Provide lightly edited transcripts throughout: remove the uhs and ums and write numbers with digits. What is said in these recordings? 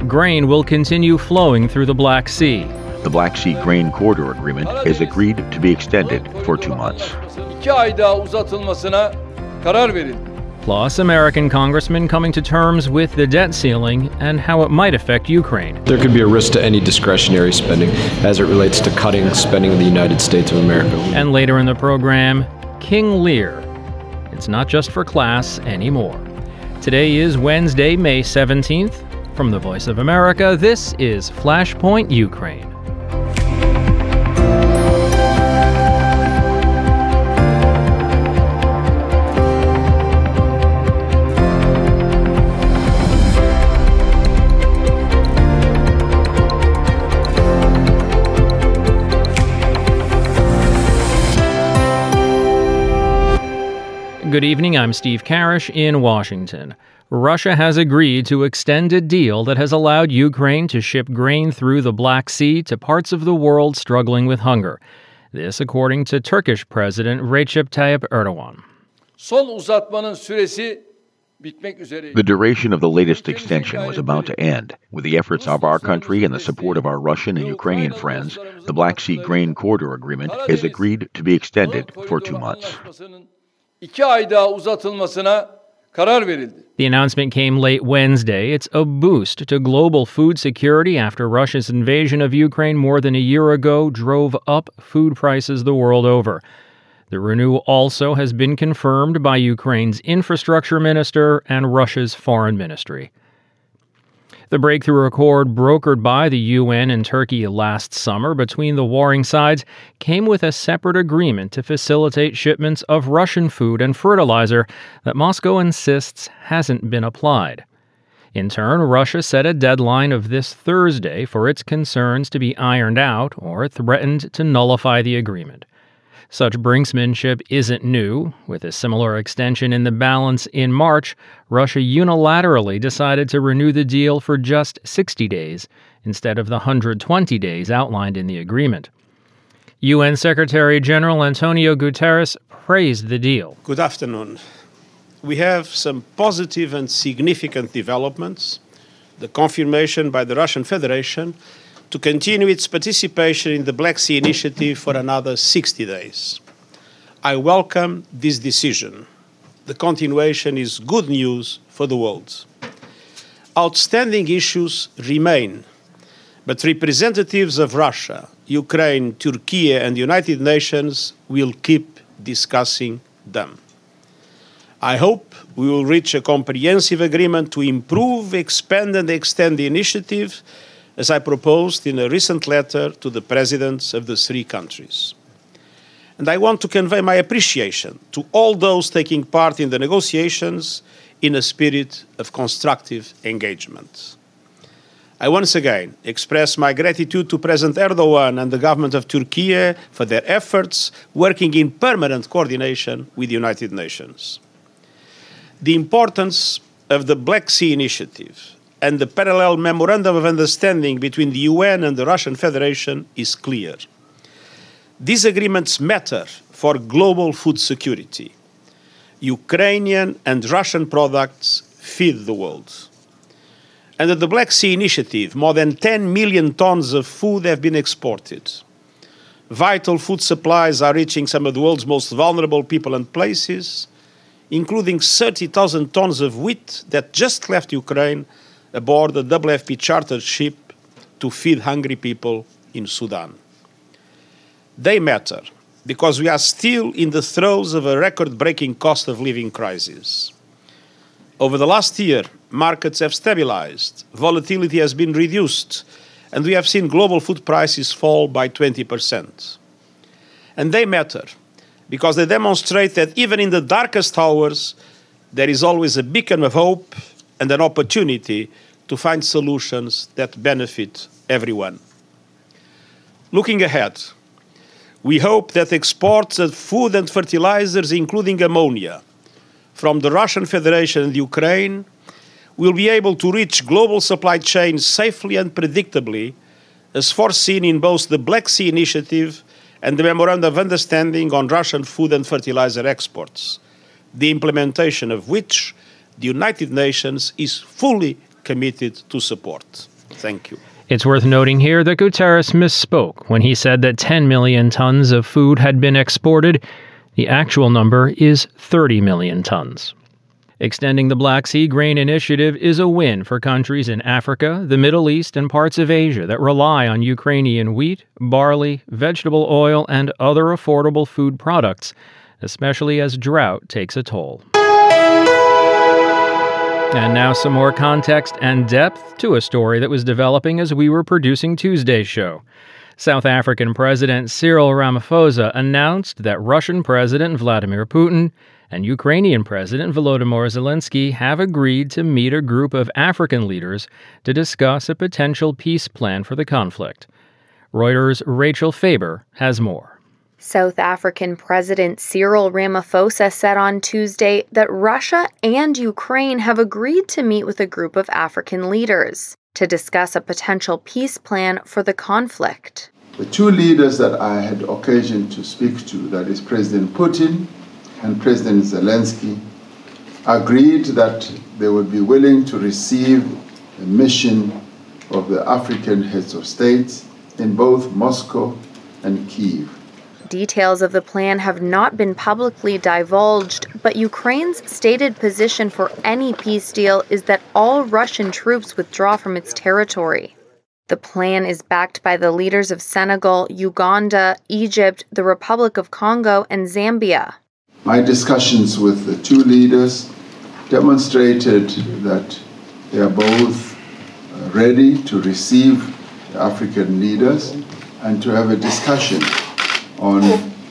grain will continue flowing through the Black Sea. The Black Sea Grain Corridor Agreement is agreed to be extended for 2 months. 2 ay daha uzatılmasına karar verildi. Plus, American congressmen coming to terms with the debt ceiling and how it might affect Ukraine. There could be a risk to any discretionary spending as it relates to cutting spending in the United States of America. And later in the program, King Lear. It's not just for class anymore. Today is Wednesday, May 17th. From the Voice of America, this is Flashpoint Ukraine. Good evening, I'm Steve Karish in Washington. Russia has agreed to extend a deal that has allowed Ukraine to ship grain through the Black Sea to parts of the world struggling with hunger. This according to Turkish President Recep Tayyip Erdogan. Son uzatmanın süresi bitmek üzere. The duration of the latest extension was about to end. With the efforts of our country and the support of our Russian and Ukrainian friends, the Black Sea Grain Corridor Agreement is agreed to be extended for 2 months. 2 ay daha uzatılmasına karar verildi. The announcement came late Wednesday. It's a boost to global food security after Russia's invasion of Ukraine more than a year ago drove up food prices the world over. The renewal also has been confirmed by Ukraine's infrastructure minister and Russia's foreign ministry. The breakthrough accord brokered by the UN and Turkey last summer between the warring sides came with a separate agreement to facilitate shipments of Russian food and fertilizer that Moscow insists hasn't been applied. In turn, Russia set a deadline of this Thursday for its concerns to be ironed out or threatened to nullify the agreement. Such brinksmanship isn't new. With a similar extension in the balance in March, Russia unilaterally decided to renew the deal for just 60 days instead of the 120 days outlined in the agreement. UN Secretary General Antonio Guterres praised the deal. Good afternoon. We have some positive and significant developments. The confirmation by the Russian Federation to continue its participation in the Black Sea Initiative for another 60 days. I welcome this decision. The continuation is good news for the world. Outstanding issues remain, but representatives of Russia, Ukraine, Turkey, and the United Nations will keep discussing them. I hope we will reach a comprehensive agreement to improve, expand, and extend the initiative, as I proposed in a recent letter to the presidents of the 3 countries. And I want to convey my appreciation to all those taking part in the negotiations in a spirit of constructive engagement. I once again express my gratitude to President Erdogan and the government of Turkey for their efforts working in permanent coordination with the United Nations. The importance of the Black Sea Initiative and the parallel memorandum of understanding between the UN and the Russian Federation is clear. These agreements matter for global food security. Ukrainian and Russian products feed the world. Under the Black Sea Initiative, more than 10 million tons of food have been exported. Vital food supplies are reaching some of the world's most vulnerable people and places, including 30,000 tons of wheat that just left Ukraine aboard a WFP chartered ship to feed hungry people in Sudan. They matter because we are still in the throes of a record-breaking cost of living crisis. Over the last year, markets have stabilized, volatility has been reduced, and we have seen global food prices fall by 20%. And they matter because they demonstrate that even in the darkest hours, there is always a beacon of hope and an opportunity to find solutions that benefit everyone. Looking ahead, we hope that exports of food and fertilizers, including ammonia, from the Russian Federation and Ukraine, will be able to reach global supply chains safely and predictably, as foreseen in both the Black Sea Initiative and the Memorandum of Understanding on Russian food and fertilizer exports, the implementation of which the United Nations is fully committed to support. Thank you. It's worth noting here that Guterres misspoke when he said that 10 million tons of food had been exported. The actual number is 30 million tons. Extending the Black Sea Grain Initiative is a win for countries in Africa, the Middle East, and parts of Asia that rely on Ukrainian wheat, barley, vegetable oil, and other affordable food products, especially as drought takes a toll. And now some more context and depth to a story that was developing as we were producing Tuesday's show. South African President Cyril Ramaphosa announced that Russian President Vladimir Putin and Ukrainian President Volodymyr Zelensky have agreed to meet a group of African leaders to discuss a potential peace plan for the conflict. Reuters' Rachel Faber has more. South African President Cyril Ramaphosa said on Tuesday that Russia and Ukraine have agreed to meet with a group of African leaders to discuss a potential peace plan for the conflict. The two leaders that I had occasion to speak to, that is President Putin and President Zelensky, agreed that they would be willing to receive a mission of the African heads of states in both Moscow and Kyiv. Details of the plan have not been publicly divulged, but Ukraine's stated position for any peace deal is that all Russian troops withdraw from its territory. The plan is backed by the leaders of Senegal, Uganda, Egypt, the Republic of Congo, and Zambia. My discussions with the two leaders demonstrated that they are both ready to receive the African leaders and to have a discussion on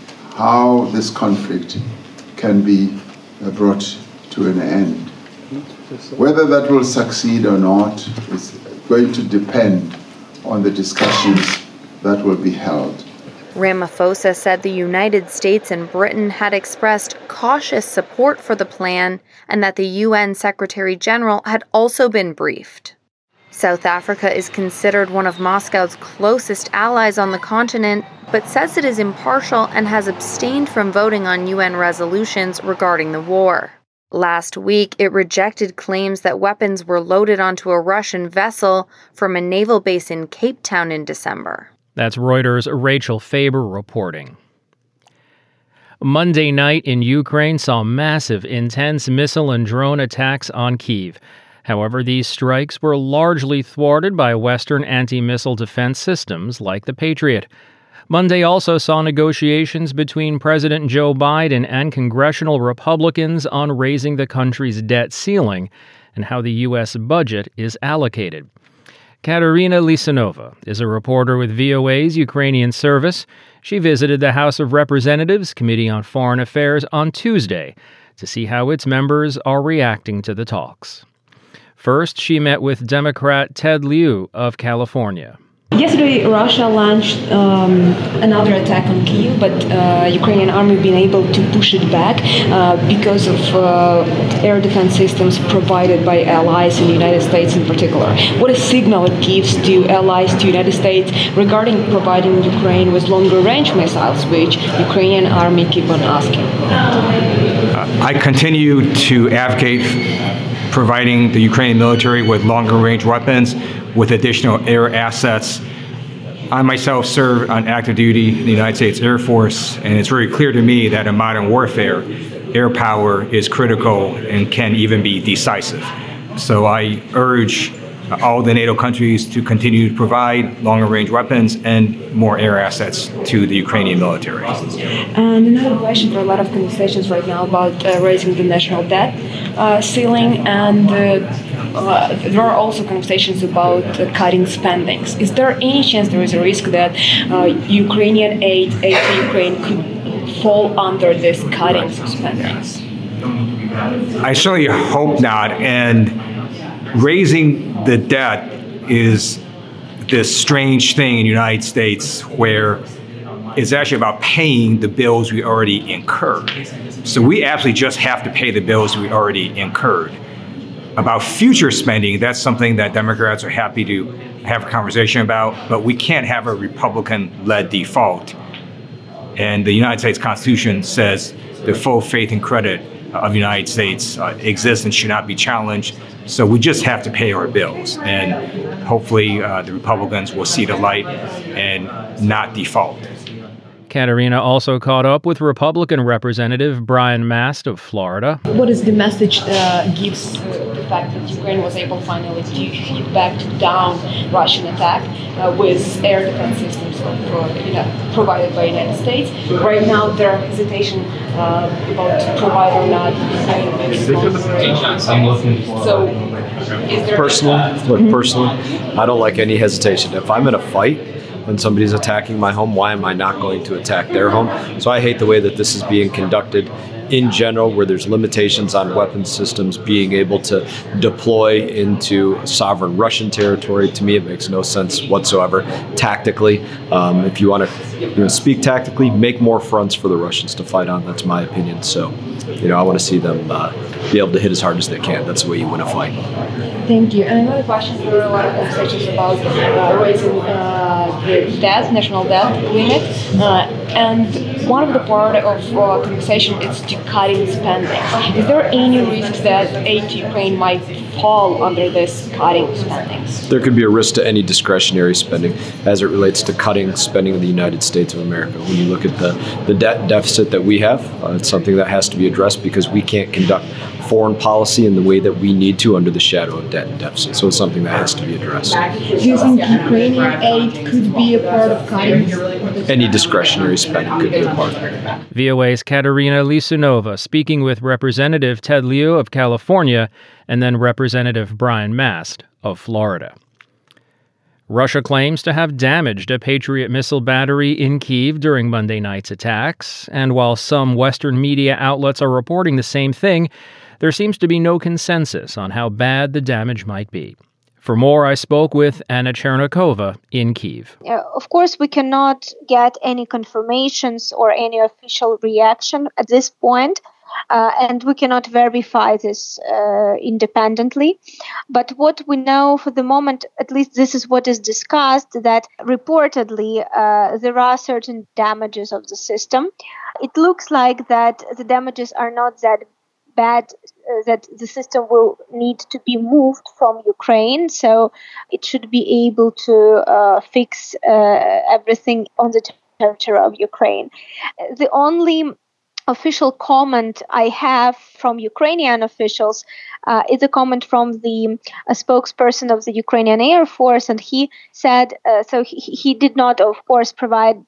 how this conflict can be brought to an end. Whether that will succeed or not is going to depend on the discussions that will be held. Ramaphosa said the United States and Britain had expressed cautious support for the plan and that the UN Secretary General had also been briefed. South Africa is considered one of Moscow's closest allies on the continent, but says it is impartial and has abstained from voting on UN resolutions regarding the war. Last week, it rejected claims that weapons were loaded onto a Russian vessel from a naval base in Cape Town in December. That's Reuters' Rachel Faber reporting. Monday night in Ukraine saw massive, intense missile and drone attacks on Kyiv. However, these strikes were largely thwarted by Western anti-missile defense systems like the Patriot. Monday also saw negotiations between President Joe Biden and congressional Republicans on raising the country's debt ceiling and how the U.S. budget is allocated. Katerina Lisanova is a reporter with VOA's Ukrainian service. She visited the House of Representatives Committee on Foreign Affairs on Tuesday to see how its members are reacting to the talks. First, she met with Democrat Ted Lieu of California. Yesterday, Russia launched another attack on Kyiv, but Ukrainian army been able to push it back because of air defense systems provided by allies in the United States in particular. What a signal it gives to allies to the United States regarding providing Ukraine with longer-range missiles, which Ukrainian army keep on asking. I continue to advocate providing the Ukrainian military with longer-range weapons, with additional air assets. I myself serve on active duty in the United States Air Force, and it's very clear to me that in modern warfare, air power is critical and can even be decisive. So I urge all the NATO countries to continue to provide longer-range weapons and more air assets to the Ukrainian military. And another question, for a lot of conversations right now about raising the national debt ceiling, and there are also conversations about cutting spendings. Is there any chance there is a risk that Ukrainian aid to Ukraine could fall under this cutting of spendings? I certainly hope not, and raising the debt is this strange thing in the United States where it's actually about paying the bills we already incurred. So we actually just have to pay the bills we already incurred. About future spending, that's something that Democrats are happy to have a conversation about, but we can't have a Republican-led default. And the United States Constitution says the full faith and credit of the United States exists and should not be challenged. So we just have to pay our bills. And hopefully the Republicans will see the light and not default. Katerina also caught up with Republican Representative Brian Mast of Florida. What is the message gives the fact that Ukraine was able finally to hit back down Russian attack with air defense systems provided by the United States? Right now, there are hesitation about to provide or not. I'm looking for. So, is there Personally, I don't like any hesitation. If I'm in a fight and somebody's attacking my home, why am I not going to attack their home? So I hate the way that this is being conducted in general, where there's limitations on weapon systems being able to deploy into sovereign Russian territory. To me, it makes no sense whatsoever. Tactically, if you want to speak tactically, make more fronts for the Russians to fight on. That's my opinion. So, I want to see them be able to hit as hard as they can. That's the way you win a fight. Thank you. And another question, there are a lot of conversations about raising the national debt limit. And one of the part of conversation is to cutting spending. Is there any risk that aid to Ukraine might fall under this cutting spending? There could be a risk to any discretionary spending as it relates to cutting spending in the United States of America. When you look at the debt deficit that we have, it's something that has to be addressed because we can't conduct foreign policy in the way that we need to under the shadow of debt and deficit. So it's something that has to be addressed. Do you think Ukrainian aid could be a part of cutting? Any discretionary spending could be a part of it. VOA's Katerina Lisunova speaking with Representative Ted Lieu of California and then Representative Brian Mast of Florida. Russia claims to have damaged a Patriot missile battery in Kyiv during Monday night's attacks, and while some Western media outlets are reporting the same thing, there seems to be no consensus on how bad the damage might be. For more, I spoke with Anna Chernikova in Kyiv. Of course, we cannot get any confirmations or any official reaction at this point. And we cannot verify this independently. But what we know for the moment, at least this is what is discussed, that reportedly there are certain damages of the system. It looks like that the damages are not that bad, that the system will need to be moved from Ukraine. So it should be able to fix everything on the territory of Ukraine. The only official comment I have from Ukrainian officials is a comment from the spokesperson of the Ukrainian Air Force, and he said, so he did not, of course, provide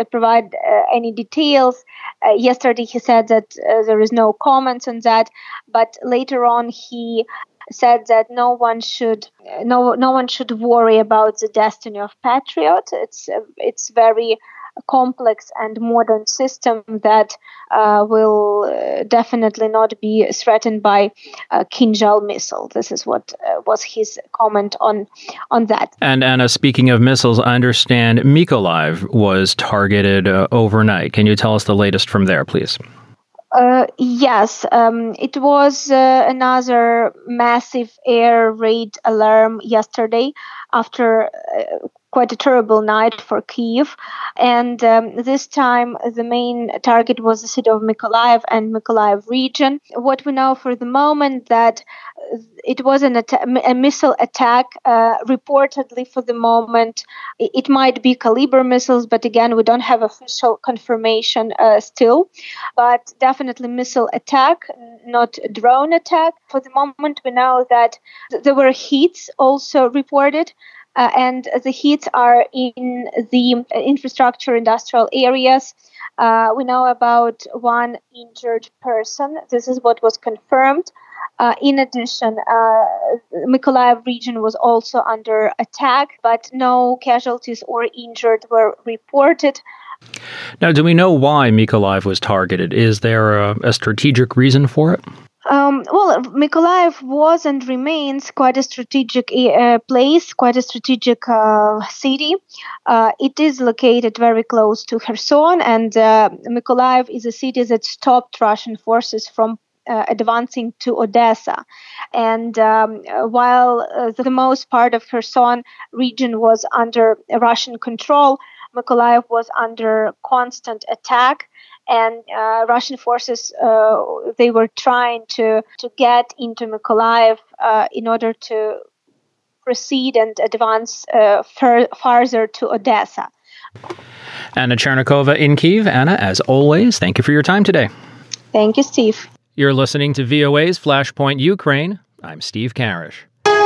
any details. Yesterday he said that there is no comments on that, but later on he said that no one should worry about the destiny of Patriot. It's very complex and modern system that will definitely not be threatened by a Kinzhal missile. This is what was his comment on that. And Anna, speaking of missiles, I understand Mykolaiv was targeted overnight. Can you tell us the latest from there, please? Yes, it was another massive air raid alarm yesterday after quite a terrible night for Kyiv. And this time the main target was the city of Mykolaiv and Mykolaiv region. What we know for the moment that it was a missile attack, reportedly for the moment. It might be Kalibr missiles, but again, we don't have official confirmation still. But definitely missile attack, not drone attack. For the moment, we know that there were hits also reported. And the hits are in the infrastructure industrial areas. We know about one injured person. This is what was confirmed. In addition, Mykolaiv region was also under attack, but no casualties or injured were reported. Now, do we know why Mykolaiv was targeted? Is there a strategic reason for it? Well, Mykolaiv was and remains quite a strategic place, quite a strategic city. It is located very close to Kherson, and Mykolaiv is a city that stopped Russian forces from advancing to Odessa. And while the most part of Kherson region was under Russian control, Mykolaiv was under constant attack. and Russian forces they were trying to get into Mykolaiv in order to proceed and advance farther to Odessa. Anna Chernikova in Kyiv. Anna, as always, thank you for your time today. Thank you, Steve. You're listening to VOA's Flashpoint Ukraine. I'm Steve Karish.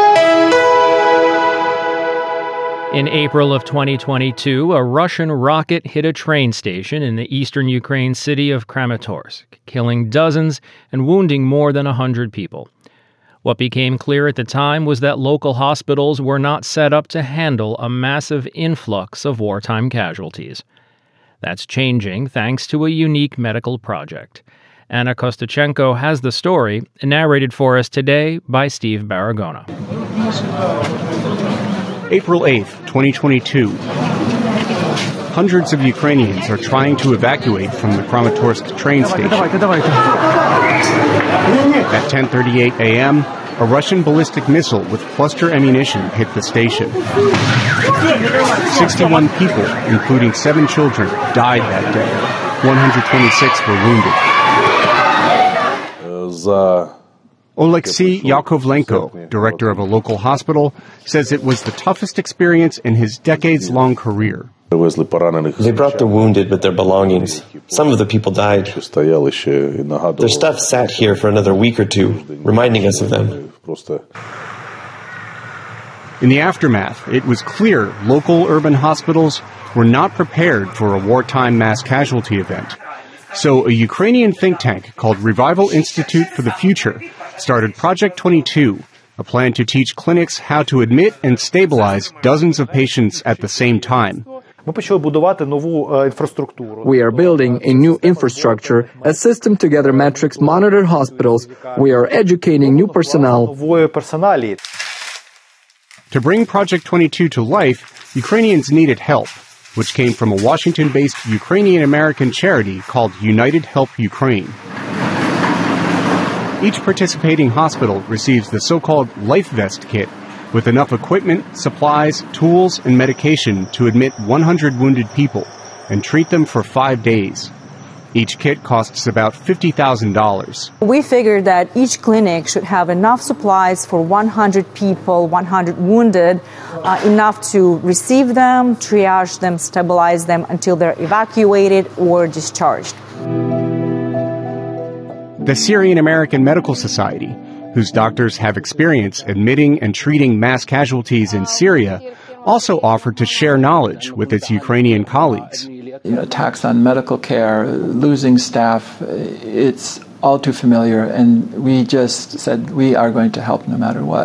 In April of 2022, a Russian rocket hit a train station in the eastern Ukraine city of Kramatorsk, killing dozens and wounding more than 100 people. What became clear at the time was that local hospitals were not set up to handle a massive influx of wartime casualties. That's changing thanks to a unique medical project. Anna Kostachenko has the story, narrated for us today by Steve Baragona. April 8th, 2022. Hundreds of Ukrainians are trying to evacuate from the Kramatorsk train station. At 10:38 a.m., a Russian ballistic missile with cluster ammunition hit the station. 61 people, including 7 children, died that day. 126 were wounded. Oleksiy Yakovlenko, director of a local hospital, says it was the toughest experience in his decades-long career. They brought the wounded with their belongings. Some of the people died. Their stuff sat here for another week or two, reminding us of them. In the aftermath, it was clear local urban hospitals were not prepared for a wartime mass casualty event. So a Ukrainian think tank called Revival Institute for the Future started Project 22, a plan to teach clinics how to admit and stabilize dozens of patients at the same time. We are building a new infrastructure, a system to gather metrics, monitor hospitals. We are educating new personnel. To bring Project 22 to life, Ukrainians needed help, which came from a Washington-based Ukrainian-American charity called United Help Ukraine. Each participating hospital receives the so-called Life Vest kit, with enough equipment, supplies, tools, and medication to admit 100 wounded people and treat them for 5 days. Each kit costs about $50,000. We figured that each clinic should have enough supplies for 100 people, 100 wounded, enough to receive them, triage them, stabilize them until they're evacuated or discharged. The Syrian American Medical Society, whose doctors have experience admitting and treating mass casualties in Syria, also offered to share knowledge with its Ukrainian colleagues. Attacks on medical care, losing staff, it's all too familiar, and we just said we are going to help no matter what.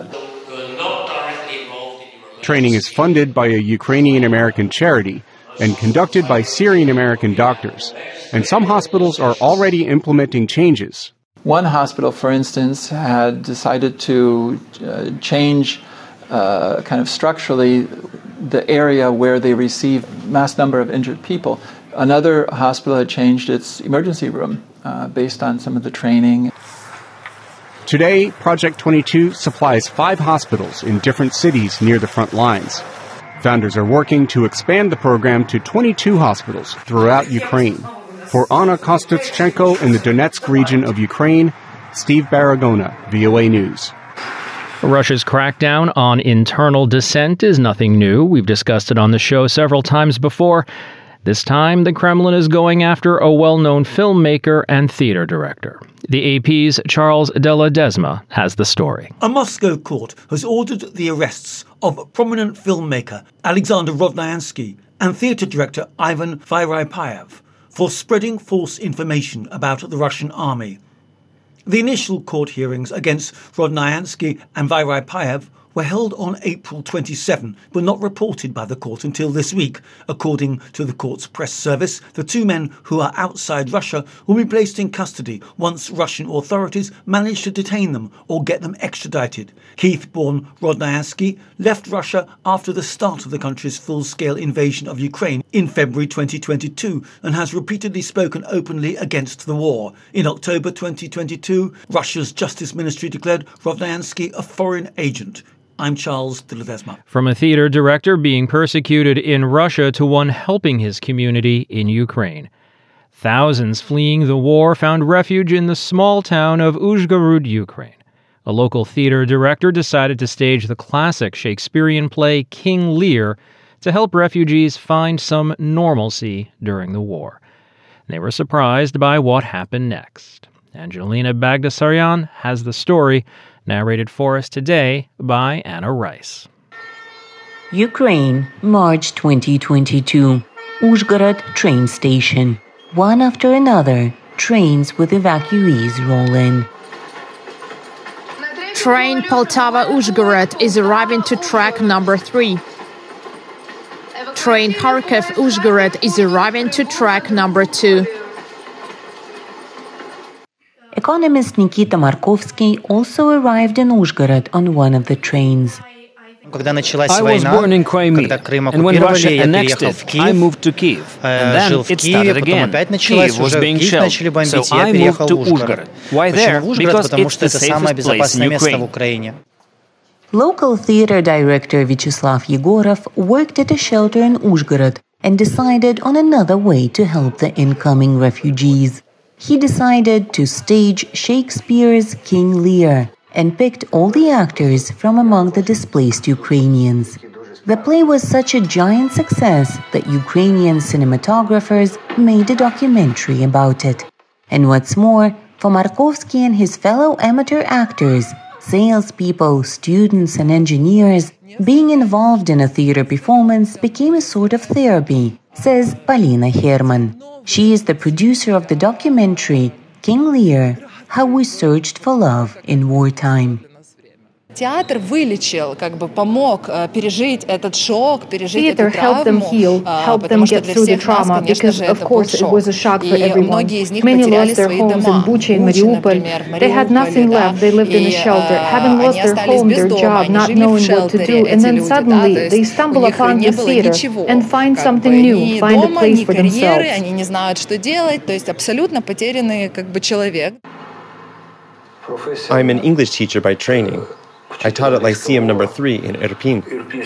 Training is funded by a Ukrainian-American charity and conducted by Syrian-American doctors, and some hospitals are already implementing changes. One hospital, for instance, had decided to change kind of structurally the area where they receive mass number of injured people. Another hospital had changed its emergency room based on some of the training. Today, Project 22 supplies 5 hospitals in different cities near the front lines. Founders are working to expand the program to 22 hospitals throughout Ukraine. For Anna Kostachenko in the Donetsk region of Ukraine, Steve Baragona, VOA News. Russia's crackdown on internal dissent is nothing new. We've discussed it on the show several times before. This time, the Kremlin is going after a well-known filmmaker and theater director. The AP's Charles de Ledesma has the story. A Moscow court has ordered the arrests of prominent filmmaker Alexander Rodnyansky and theater director Ivan Vyryapayev for spreading false information about the Russian army. The initial court hearings against Rodnyansky and Vyryapayev were held on April 27, but not reported by the court until this week. According to the court's press service, the 2 men who are outside Russia will be placed in custody once Russian authorities manage to detain them or get them extradited. Kyiv-born Rodnyansky left Russia after the start of the country's full-scale invasion of Ukraine in February 2022 and has repeatedly spoken openly against the war. In October 2022, Russia's Justice Ministry declared Rodnyansky a foreign agent. I'm Charles de Ledesma. From a theater director being persecuted in Russia to one helping his community in Ukraine. Thousands fleeing the war found refuge in the small town of Uzhgorod, Ukraine. A local theater director decided to stage the classic Shakespearean play King Lear to help refugees find some normalcy during the war. They were surprised by what happened next. Angelina Bagdasaryan has the story, narrated for us today by Anna Rice. Ukraine, March 2022. Uzhgorod train station. One after another, trains with evacuees roll in. Train Poltava-Uzhgorod is arriving to track number 3. Train Kharkiv-Uzhgorod is arriving to track number 2. Economist Nikita Markovsky also arrived in Uzhgorod on one of the trains. I was born in Crimea, and when Russia annexed it, I moved to Kiev. And then it started again. Kiev was being shelled, so I moved to Uzhgorod. Why there? Because it's the safest place in Ukraine. Local theater director Vyacheslav Yegorov worked at a shelter in Uzhgorod and decided on another way to help the incoming refugees. He decided to stage Shakespeare's King Lear and picked all the actors from among the displaced Ukrainians. The play was such a giant success that Ukrainian cinematographers made a documentary about it. And what's more, for Markovsky and his fellow amateur actors, salespeople, students, and engineers, being involved in a theater performance became a sort of therapy, says Polina Herman. She is the producer of the documentary King Lear, How We Searched for Love in Wartime. Theater helped them heal, helped them get through the trauma, because, of course, it was a shock for everyone. Many lost their homes in Bucha and Mariupol. They had nothing left. They lived in a shelter, having lost their home, their job, not knowing what to do. And then suddenly they stumble upon the theater and find something new, find a place for themselves. I'm an English teacher by training. I taught at Lyceum number 3 in Irpin.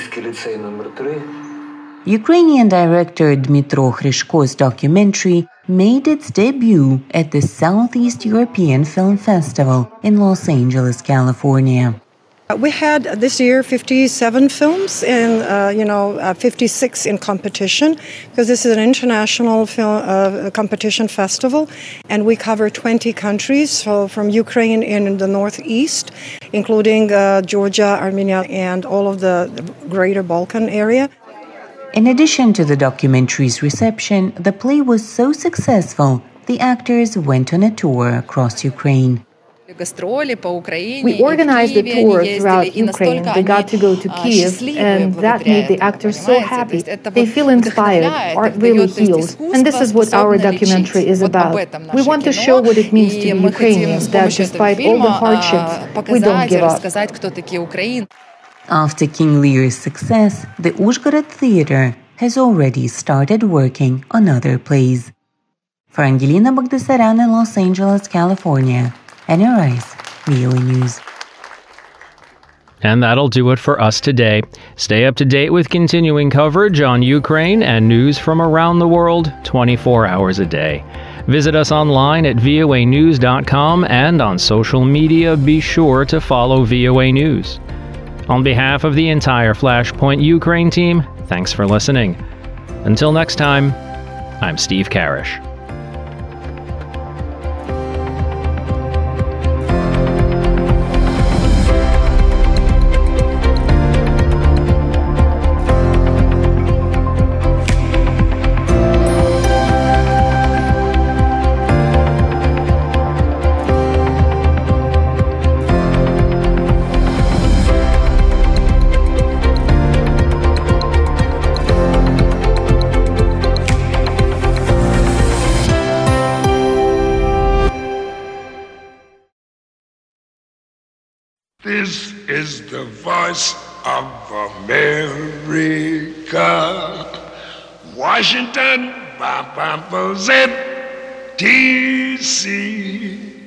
Ukrainian director Dmytro Hryshko's documentary made its debut at the Southeast European Film Festival in Los Angeles, California. We had this year 57 films and 56 in competition, because this is an international film competition festival, and we cover 20 countries, so from Ukraine in the northeast, including Georgia, Armenia, and all of the greater Balkan area. In addition to the documentary's reception, the play was so successful, the actors went on a tour across Ukraine. We organized a tour throughout Ukraine. They got to go to Kiev, and that made the actors so happy. They feel inspired, art really heals. And this is what our documentary is about. We want to show what it means to be Ukrainians, that despite all the hardships, we don't give up. After King Lear's success, the Uzhgorod Theater has already started working on other plays. For Angelina Bagdasaryan in Los Angeles, California, Anna Rice, VOA News. And that'll do it for us today. Stay up to date with continuing coverage on Ukraine and news from around the world 24 hours a day. Visit us online at voanews.com, and on social media, be sure to follow VOA News. On behalf of the entire Flashpoint Ukraine team, thanks for listening. Until next time, I'm Steve Karish. This is the voice of America. Washington, Z, DC.